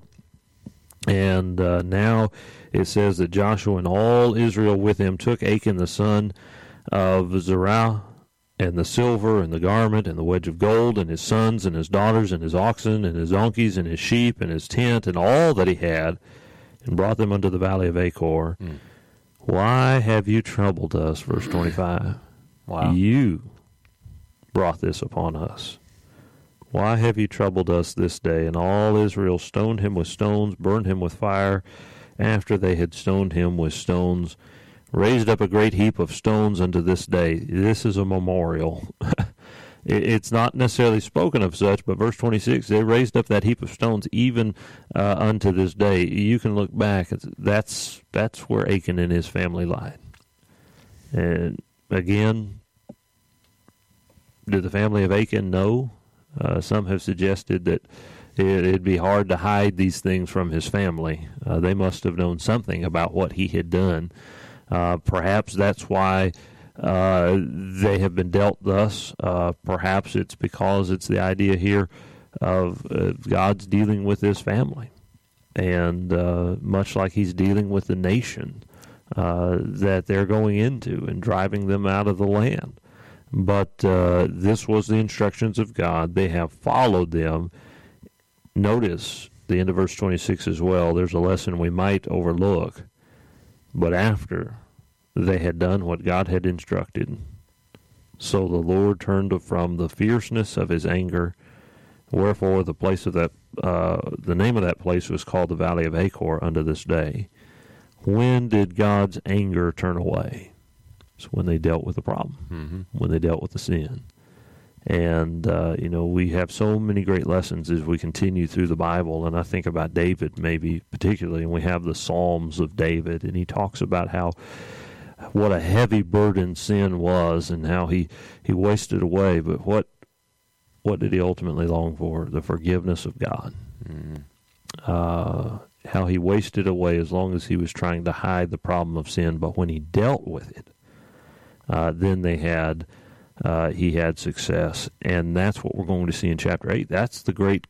And uh, now it says that Joshua and all Israel with him took Achan the son of Zerah, and the silver, and the garment, and the wedge of gold, and his sons, and his daughters, and his oxen, and his donkeys, and his sheep, and his tent, and all that he had, and brought them unto the valley of Achor. Mm. Why have you troubled us? Verse twenty-five. Wow. You brought this upon us. Why have you troubled us this day? And all Israel stoned him with stones, burned him with fire, after they had stoned him with stones, raised up a great heap of stones unto this day. This is a memorial. It's not necessarily spoken of such, but verse twenty-six, they raised up that heap of stones even uh, unto this day. You can look back. That's that's where Achan and his family lied. And again, did the family of Achan know? Uh, some have suggested that it, it'd be hard to hide these things from his family. Uh, they must have known something about what he had done. Uh, perhaps that's why uh, they have been dealt thus. Uh, perhaps it's because it's the idea here of uh, God's dealing with his family. And uh, much like he's dealing with the nation uh, that they're going into and driving them out of the land. But uh, this was the instructions of God. They have followed them. Notice the end of verse twenty-six as well. There's a lesson we might overlook. But after they had done what God had instructed, so the Lord turned from the fierceness of his anger. Wherefore the place of that, uh, the name of that place was called the Valley of Achor unto this day. When did God's anger turn away? It's when they dealt with the problem, mm-hmm. when they dealt with the sin. And, uh, you know, we have so many great lessons as we continue through the Bible, and I think about David maybe particularly, and we have the Psalms of David, and he talks about how, what a heavy burden sin was and how he, he wasted away, but what what did he ultimately long for? The forgiveness of God. Mm-hmm. Uh, how he wasted away as long as he was trying to hide the problem of sin, but when he dealt with it, uh, then they had uh, he had success, and that's what we're going to see in chapter eight. That's the great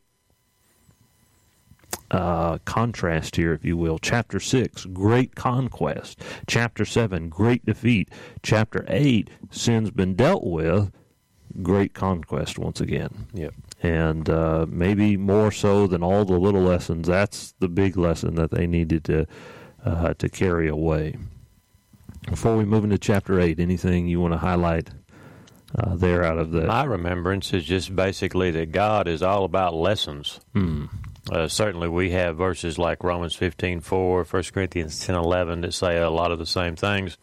uh, contrast here, if you will. Chapter six, great conquest. Chapter seven, great defeat. Chapter eight, sin's been dealt with, great conquest once again. Yep. And uh, maybe more so than all the little lessons, that's the big lesson that they needed to uh, to carry away. Before we move into chapter eight, anything you want to highlight uh, there out of that? My remembrance is just basically that God is all about lessons. Hmm. Uh, certainly we have verses like Romans fifteen four, First Corinthians ten eleven that say a lot of the same things.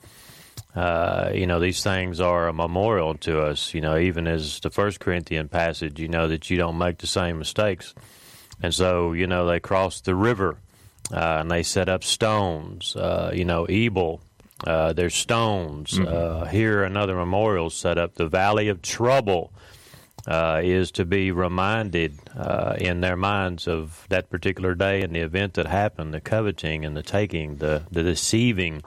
Uh, you know, these things are a memorial to us, you know, even as the First Corinthian passage, you know, that you don't make the same mistakes. And so, you know, they crossed the river, uh, and they set up stones, uh, you know, Ebal, uh, there's stones. Mm-hmm. Uh, here another memorial set up. The Valley of Trouble uh, is to be reminded uh, in their minds of that particular day and the event that happened, the coveting and the taking, the, the deceiving.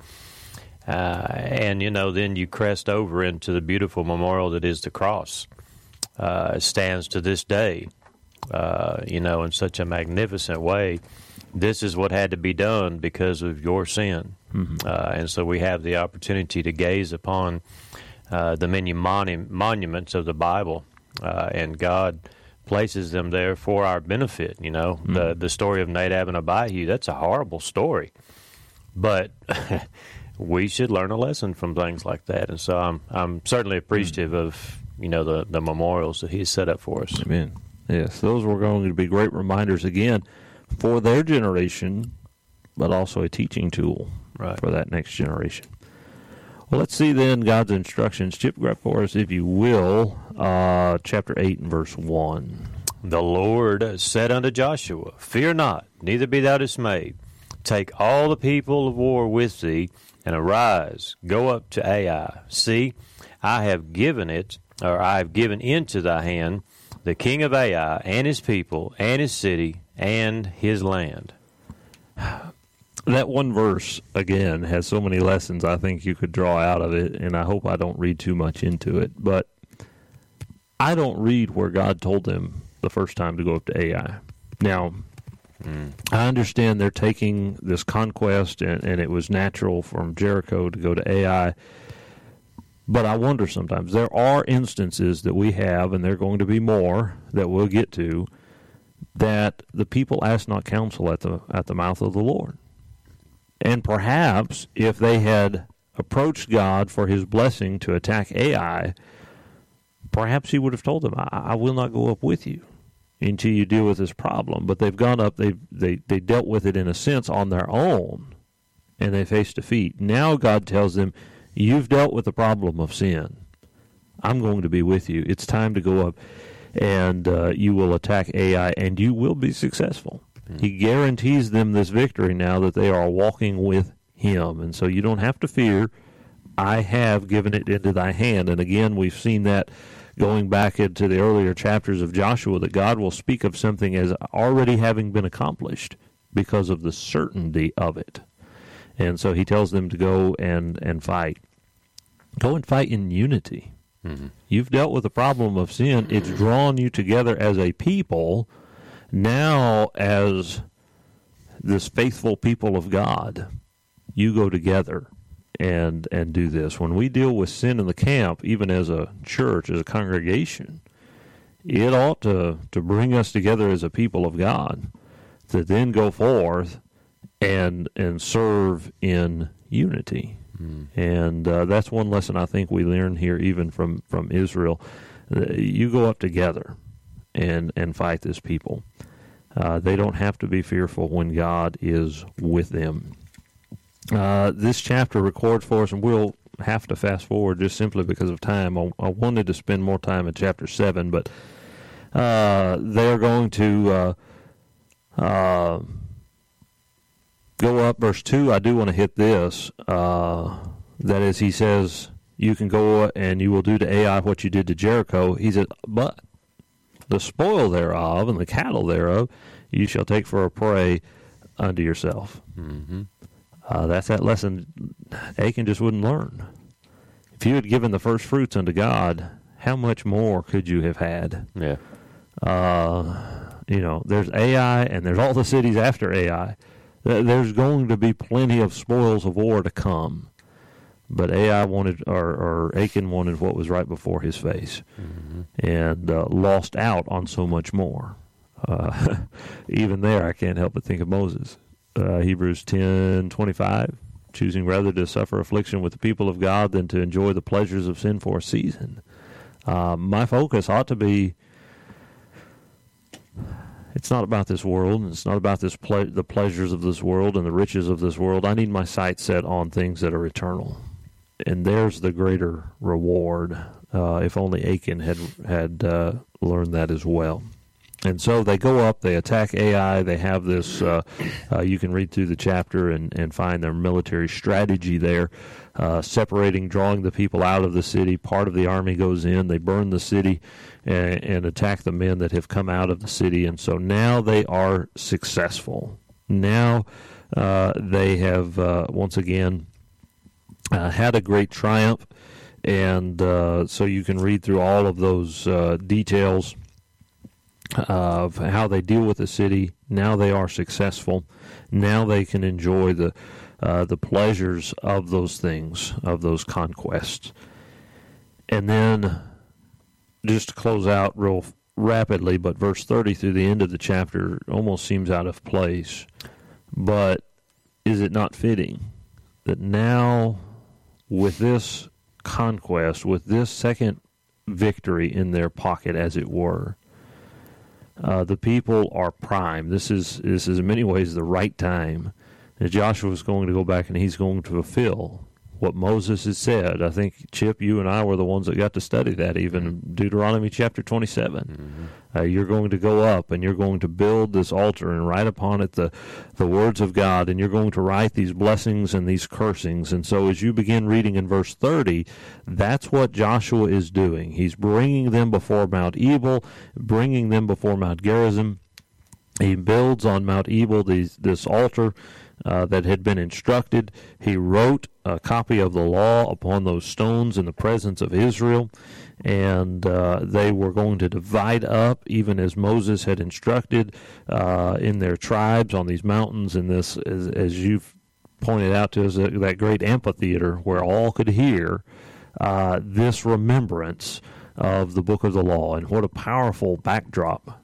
Uh, and, you know, then you crest over into the beautiful memorial that is the cross. Uh, it stands to this day, uh, you know, in such a magnificent way. This is what had to be done because of your sin. Mm-hmm. Uh, and so we have the opportunity to gaze upon uh, the many monu- monuments of the Bible, uh, and God places them there for our benefit. You know, mm-hmm. the, the story of Nadab and Abihu, that's a horrible story. But... we should learn a lesson from things like that, and so I'm I'm certainly appreciative mm. of you know the, the memorials that He's set up for us. Amen. Yes, those were going to be great reminders again for their generation, but also a teaching tool right. for that next generation. Well, let's see then God's instructions. Chip, grab for us, if you will, uh, chapter eight and verse one. The Lord said unto Joshua, "Fear not, neither be thou dismayed. Take all the people of war with thee, and arise, go up to Ai. See, I have given it, or I have given into thy hand the king of Ai, and his people, and his city, and his land." That one verse, again, has so many lessons I think you could draw out of it, and I hope I don't read too much into it. But I don't read where God told them the first time to go up to Ai. Now, Mm. I understand they're taking this conquest, and, and it was natural from Jericho to go to Ai. But I wonder sometimes, there are instances that we have, and there are going to be more that we'll get to, that the people ask not counsel at the at the mouth of the Lord. And perhaps if they had approached God for his blessing to attack Ai, perhaps he would have told them, I, I will not go up with you until you deal with this problem. But they've gone up, they they they dealt with it in a sense on their own, and they faced defeat. Now God tells them, you've dealt with the problem of sin. I'm going to be with you. It's time to go up, and uh, you will attack Ai, and you will be successful. Mm-hmm. He guarantees them this victory now that they are walking with him, and so you don't have to fear. I have given it into thy hand. And again, we've seen that going back into the earlier chapters of Joshua, that God will speak of something as already having been accomplished because of the certainty of it. And so he tells them to go and, and fight. Go and fight in unity. Mm-hmm. You've dealt with the problem of sin. It's drawn you together as a people. Now, as this faithful people of God, you go together and and do this. When we deal with sin in the camp, even as a church, as a congregation, it ought to, to bring us together as a people of God to then go forth and and serve in unity. Mm. And uh, that's one lesson I think we learn here, even from, from Israel. Uh, you go up together and, and fight this people. Uh, they don't have to be fearful when God is with them. Uh, this chapter records for us, and we'll have to fast forward just simply because of time. I, I wanted to spend more time in chapter seven, but uh, they're going to uh, uh, go up. Verse two, I do want to hit this. Uh, that is, he says, you can go and you will do to Ai what you did to Jericho. He said, but the spoil thereof and the cattle thereof you shall take for a prey unto yourself. Mm-hmm. Uh, that's that lesson Achan just wouldn't learn. If you had given the first fruits unto God, how much more could you have had? Yeah. Uh, you know, there's Ai, and there's all the cities after Ai. There's going to be plenty of spoils of war to come. But Ai wanted, or, or Achan wanted what was right before his face, mm-hmm. and uh, lost out on so much more. Uh, even there, I can't help but think of Moses. Uh, Hebrews ten twenty-five, choosing rather to suffer affliction with the people of God than to enjoy the pleasures of sin for a season. Uh, my focus ought to be, it's not about this world, and it's not about this ple- the pleasures of this world and the riches of this world. I need my sight set on things that are eternal. And there's the greater reward, uh, if only Achan had, had uh, learned that as well. And so they go up, they attack Ai, they have this, uh, uh, you can read through the chapter and, and find their military strategy there, uh, separating, drawing the people out of the city. Part of the army goes in, they burn the city and, and attack the men that have come out of the city. And so now they are successful. Now uh, they have, uh, once again, uh, had a great triumph. And uh, so you can read through all of those uh, details of how they deal with the city. Now they are successful. Now they can enjoy the uh, the pleasures of those things, of those conquests. And then, just to close out real rapidly, but verse thirty through the end of the chapter almost seems out of place. But is it not fitting that now, with this conquest, with this second victory in their pocket, as it were, Uh, the people are primed. This is this is in many ways the right time. And Joshua is going to go back and he's going to fulfill what Moses has said. I think, Chip, you and I were the ones that got to study that, even Deuteronomy chapter twenty-seven. Mm-hmm. Uh, you're going to go up and you're going to build this altar and write upon it the, the words of God, and you're going to write these blessings and these cursings. And so as you begin reading in verse thirty, that's what Joshua is doing. He's bringing them before Mount Ebal, bringing them before Mount Gerizim. He builds on Mount Ebal these, this altar uh, that had been instructed. He wrote a copy of the law upon those stones in the presence of Israel, and uh, they were going to divide up, even as Moses had instructed, uh, in their tribes on these mountains, in this, as, as you've pointed out to us, that great amphitheater where all could hear uh, this remembrance of the book of the law. And what a powerful backdrop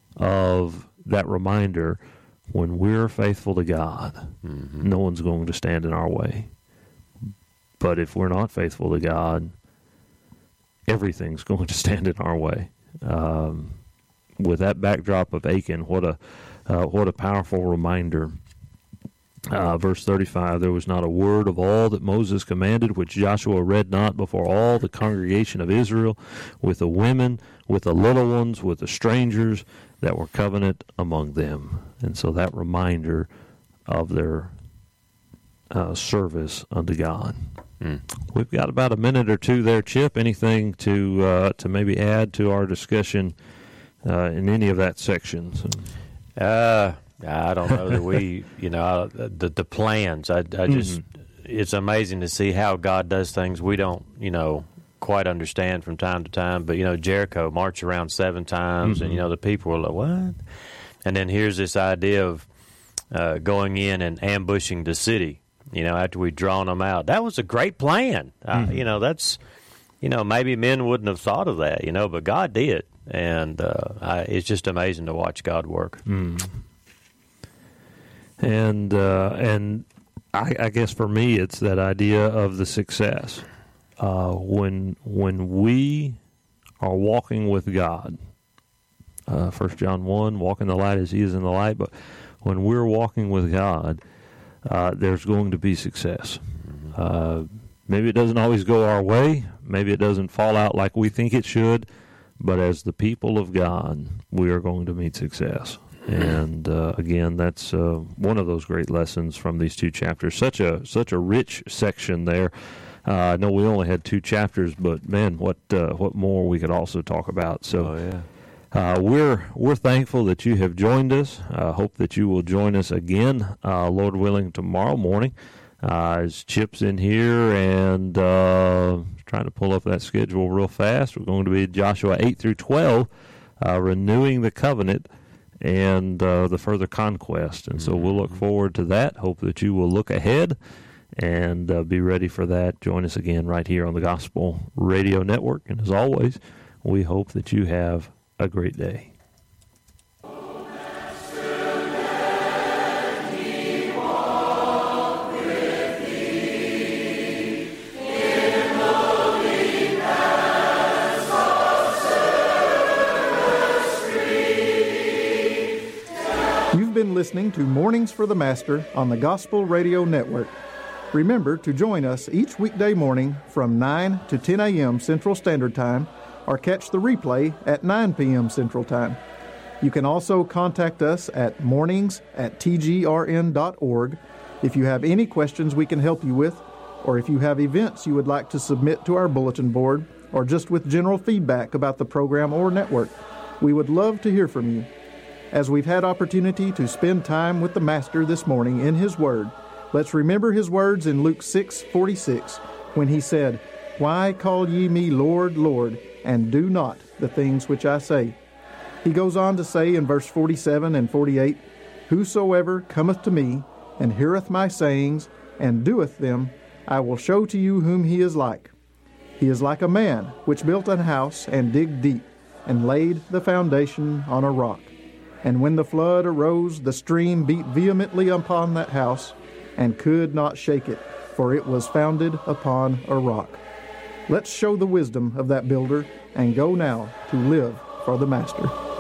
of that reminder. When we're faithful to God, mm-hmm. no one's going to stand in our way. But if we're not faithful to God, everything's going to stand in our way. Um, with that backdrop of Achan, what a uh, what a powerful reminder. Uh, verse thirty-five, there was not a word of all that Moses commanded, which Joshua read not before all the congregation of Israel, with the women, with the little ones, with the strangers that were covenant among them. And so that reminder of their uh, service unto God. Hmm. We've got about a minute or two there, Chip. Anything to uh, to maybe add to our discussion uh, in any of that section? So. Uh, I don't know that we, you know, the the plans. I, I just, mm-hmm. It's amazing to see how God does things we don't, you know, quite understand from time to time. But, you know, Jericho marched around seven times, mm-hmm. and, you know, the people were like, what? And then here's this idea of uh, going in and ambushing the city, you know, after we'd drawn them out. That was a great plan. Mm-hmm. Uh, you know, that's, you know, maybe men wouldn't have thought of that, you know, but God did. And uh, I, it's just amazing to watch God work. Mm. And, uh, and I, I guess for me, it's that idea of the success. Uh, when when we are walking with God, uh, First John one, walk in the light as He is in the light, but when we're walking with God, uh, there's going to be success. Mm-hmm. Uh, maybe it doesn't always go our way. Maybe it doesn't fall out like we think it should. But as the people of God, we are going to meet success. And uh, again, that's uh, one of those great lessons from these two chapters. Such a such a rich section there. Uh, I know we only had two chapters, but man, what uh, what more we could also talk about. So, oh, yeah. uh, we're we're thankful that you have joined us. I uh, hope that you will join us again, uh, Lord willing, tomorrow morning. Uh, as Chip's in here and uh, trying to pull up that schedule real fast. We're going to be Joshua eight through twelve, uh, renewing the covenant and uh, the further conquest. And so we'll look forward to that. Hope that you will look ahead and uh, be ready for that. Join us again right here on the Gospel Radio Network. And as always, we hope that you have a great day. You've been listening to Mornings for the Master on the Gospel Radio Network. Remember to join us each weekday morning from nine to ten a.m. Central Standard Time, or catch the replay at nine p.m. Central Time. You can also contact us at mornings at t g r n dot org if you have any questions we can help you with, or if you have events you would like to submit to our bulletin board, or just with general feedback about the program or network. We would love to hear from you. As we've had opportunity to spend time with the Master this morning in His Word, let's remember His words in Luke six forty-six, when He said, "Why call ye me Lord, Lord, and do not the things which I say?" He goes on to say in verse forty-seven and forty-eight, "Whosoever cometh to me, and heareth my sayings, and doeth them, I will show to you whom he is like. He is like a man which built an house, and digged deep, and laid the foundation on a rock. And when the flood arose, the stream beat vehemently upon that house, and could not shake it, for it was founded upon a rock." Let's show the wisdom of that builder, and go now to live for the Master.